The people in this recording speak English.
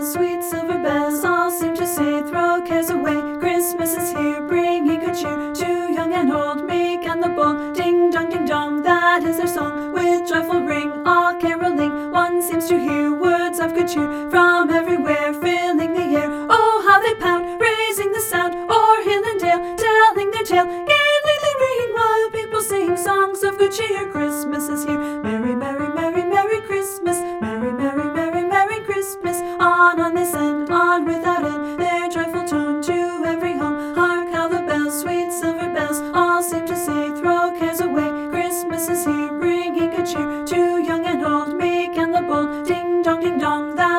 bells, sweet silver bells, all seem to say, throw cares away. Christmas is here, bringing good cheer to young and old, meek and the bold. Ding dong, that is their song, with joyful ring, all caroling. One seems to hear words of good cheer from everywhere, filling the air. Oh, how they pound, raising the sound, o'er hill and dale, telling their tale. Gaily they ring, while people sing songs of good cheer. Christmas is here, merry, merry, merry, merry Christmas. Merry, merry, merry, merry Christmas. On they send, on without end, their joyful tone to every home. Hark how the bells, sweet silver bells, all seem to say, throw cares away. Christmas is here, bringing good cheer to young and old, meek and the bold. Ding dong, that